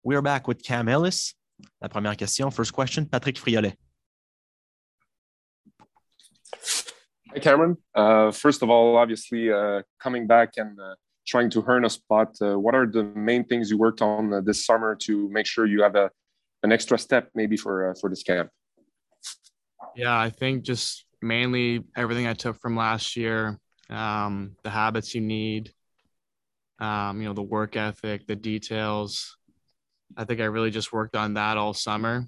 We are back with Cam Ellis. La première question, first question, Patrick Friolet. Hi, Cameron. First of all, obviously, coming back and trying to earn a spot, what are the main things you worked on this summer to make sure you have an extra step maybe for this camp? Yeah, I think just mainly everything I took from last year, the habits you need, the work ethic, the details. I think I really just worked on that all summer.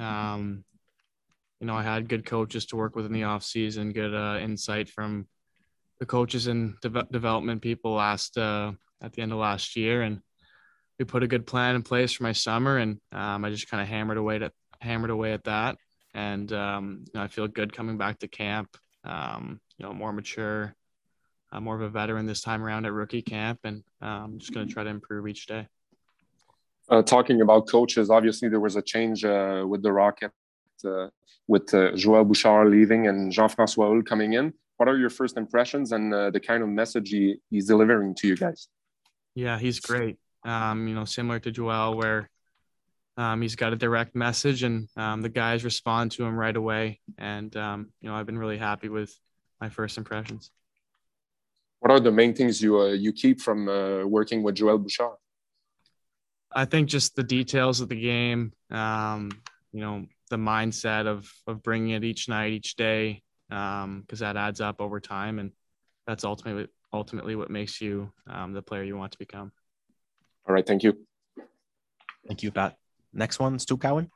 I had good coaches to work with in the off season, good insight from the coaches and development people at the end of last year. And we put a good plan in place for my summer. And I just kind of hammered away at that. And I feel good coming back to camp, more mature, more of a veteran this time around at rookie camp. And I'm just going to try to improve each day. Talking about coaches, obviously there was a change with the Rocket, with Joël Bouchard leaving and Jean-François Houle coming in. What are your first impressions and the kind of message he's delivering to you guys? Yeah, he's great. Similar to Joël, where he's got a direct message and the guys respond to him right away. And, I've been really happy with my first impressions. What are the main things you keep from working with Joël Bouchard? I think just the details of the game, the mindset of bringing it each night, each day, because that adds up over time. And that's ultimately what makes you the player you want to become. All right. Thank you. Thank you, Pat. Next one, Stu Cowan.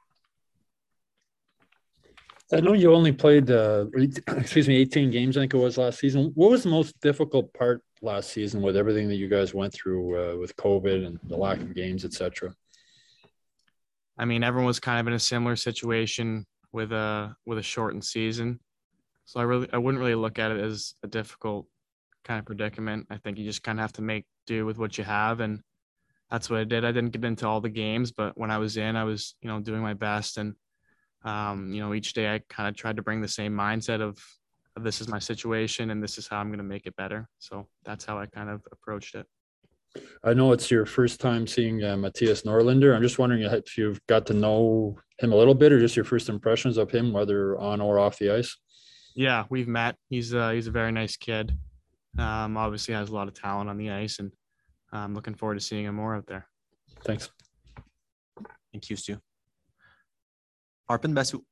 I know you only played, 18 games, I think it was last season. What was the most difficult part last season with everything that you guys went through with COVID and the lack of games, et cetera? I mean, everyone was kind of in a similar situation with a shortened season. So I wouldn't really look at it as a difficult kind of predicament. I think you just kind of have to make do with what you have. And that's what I did. I didn't get into all the games, but when I was in, I was, doing my best. And, each day I kind of tried to bring the same mindset of this is my situation and this is how I'm going to make it better. So that's how I kind of approached it. I know it's your first time seeing Mattias Norlinder. I'm just wondering if you've got to know him a little bit or just your first impressions of him, whether on or off the ice. Yeah, we've met. He's a very nice kid. Obviously has a lot of talent on the ice, and I'm looking forward to seeing him more out there. Thanks. Thank you, Stu. Arpon Basu.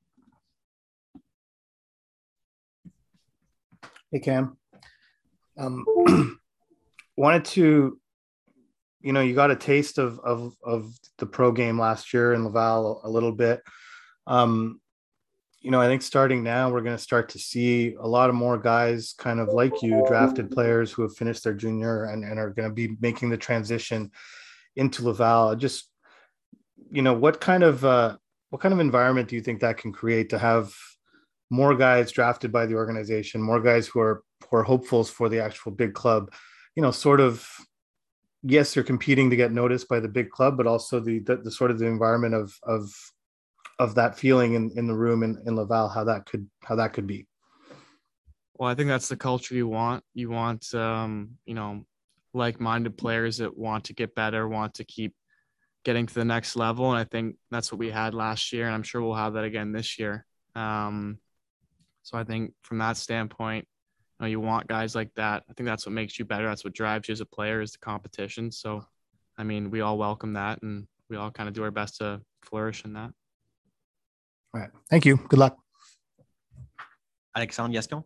Hey, Cam. Wanted to, you got a taste of the pro game last year in Laval a little bit. I think starting now, we're going to start to see a lot of more guys kind of like you, drafted players who have finished their junior and are going to be making the transition into Laval. Just, what kind of environment do you think that can create to have more guys drafted by the organization, more guys who are hopefuls for the actual big club, sort of, yes, they're competing to get noticed by the big club, but also the sort of the environment of that feeling in the room in Laval, how that could be. Well, I think that's the culture you want. You want, like-minded players that want to get better, want to keep getting to the next level. And I think that's what we had last year. And I'm sure we'll have that again this year. So I think from that standpoint, you want guys like that. I think that's what makes you better. That's what drives you as a player is the competition. So, I mean, we all welcome that and we all kind of do our best to flourish in that. All right. Thank you. Good luck. Alexandre Gascon.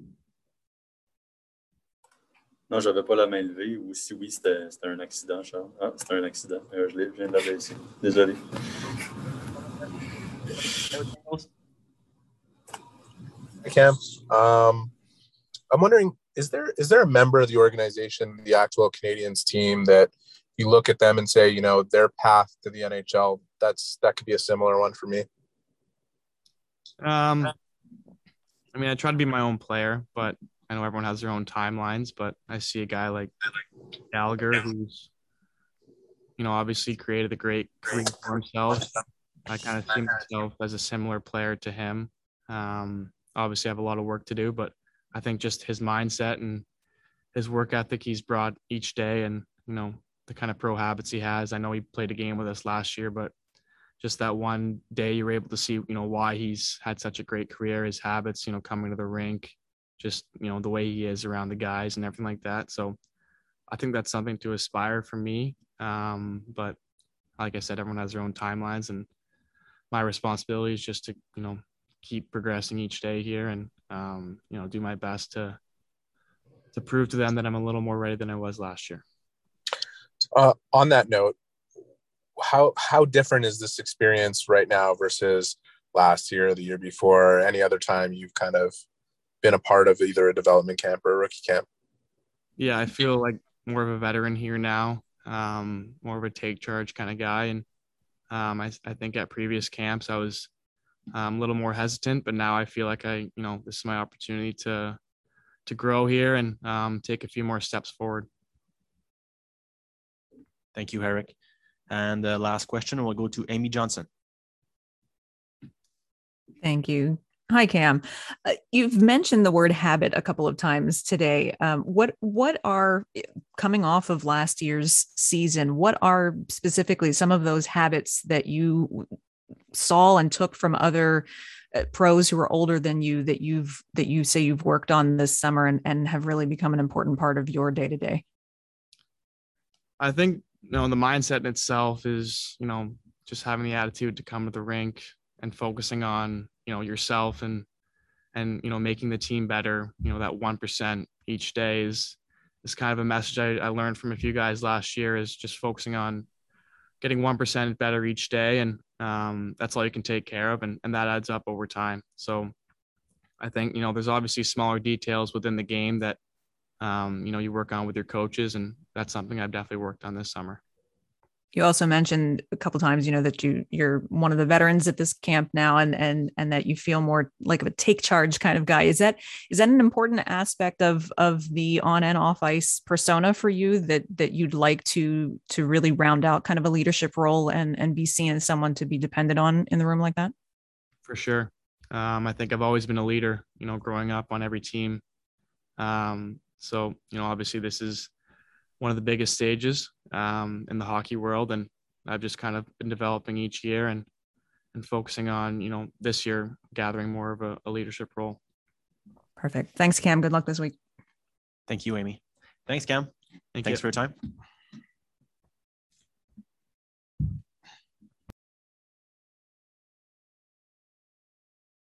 Non, j'avais pas la main levée. Ou si oui, c'était un accident, Charles. Ah, c'était un accident. Je viens de la baisser. Désolé. Hey, Cam. I'm wondering, is there a member of the organization, the actual Canadiens team, that you look at them and say, their path to the NHL, that could be a similar one for me? I mean, I try to be my own player, but I know everyone has their own timelines, but I see a guy like Gallagher who's, obviously created a great career for himself. I kind of see myself as a similar player to him. Obviously I have a lot of work to do, but I think just his mindset and his work ethic he's brought each day and, the kind of pro habits he has. I know he played a game with us last year, but just that one day you were able to see, why he's had such a great career, his habits, coming to the rink, just, the way he is around the guys and everything like that. So I think that's something to aspire for me. But like I said, everyone has their own timelines, and my responsibility is just to, keep progressing each day here and, do my best to prove to them that I'm a little more ready than I was last year. On that note, how different is this experience right now versus last year or the year before, or any other time you've kind of been a part of either a development camp or a rookie camp? Yeah, I feel like more of a veteran here now, more of a take charge kind of guy. And I think at previous camps I was a little more hesitant, but now I feel like this is my opportunity to grow here and take a few more steps forward. Thank you, Eric. And the last question will go to Amy Johnson. Thank you. Hi, Cam. You've mentioned the word habit a couple of times today. What are, coming off of last year's season, what are specifically some of those habits that you saw and took from other pros who are older than you that you say you've worked on this summer and have really become an important part of your day-to-day? I think, the mindset in itself is, just having the attitude to come to the rink and focusing on, yourself and making the team better. That 1% each day is kind of a message I learned from a few guys last year, is just focusing on getting 1% better each day. And that's all you can take care of. And that adds up over time. So I think, there's obviously smaller details within the game that, you work on with your coaches. And that's something I've definitely worked on this summer. You also mentioned a couple of times, that you're one of the veterans at this camp now, and that you feel more like a take charge kind of guy. Is that an important aspect of the on and off ice persona for you that you'd like to really round out kind of a leadership role and be seen as someone to be dependent on in the room like that? For sure. I think I've always been a leader, growing up on every team. So, obviously this is one of the biggest stages in the hockey world. And I've just kind of been developing each year and focusing on, this year, gathering more of a leadership role. Perfect. Thanks, Cam. Good luck this week. Thank you, Amy. Thanks, Cam. Thanks for your time.